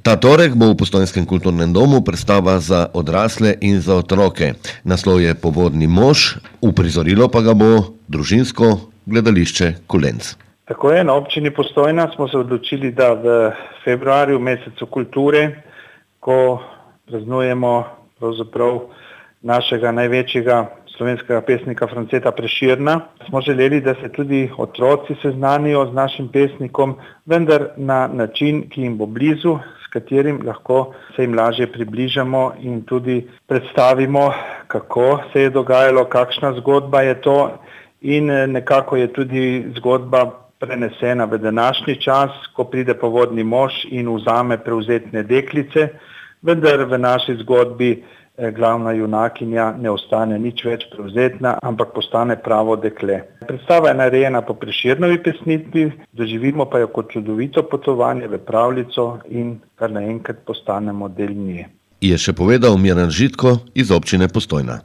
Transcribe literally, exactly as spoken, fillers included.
Ta torek bo v Postojnskem kulturnem domu predstava za odrasle in za otroke. Naslov je Povodni mož, uprizorilo pa ga bo družinsko gledališče Kolenc. Tako je, na občini Postojna smo se odločili, da v februarju, mesecu kulture, ko praznujemo pravzaprav našega največjega slovenskega pesnika Franceta Prešerna, smo želeli, da se tudi otroci seznanijo z našim pesnikom, vendar na način, ki jim bo blizu, s katerim lahko se jim lažje približamo in tudi predstavimo, kako se je dogajalo, kakšna zgodba je to, in nekako je tudi zgodba prenesena v današnji čas, ko pride povodni mož in vzame prevzetne deklice, vendar v naši zgodbi glavna junakinja ne ostane nič več prevzetna, ampak postane pravo dekle. Predstava je narejena po Prešernovi pesnitvi, doživimo pa jo kot čudovito potovanje v pravljico in kar naenkrat postanemo del nje. Je še povedal Miran Žitko iz občine Postojna.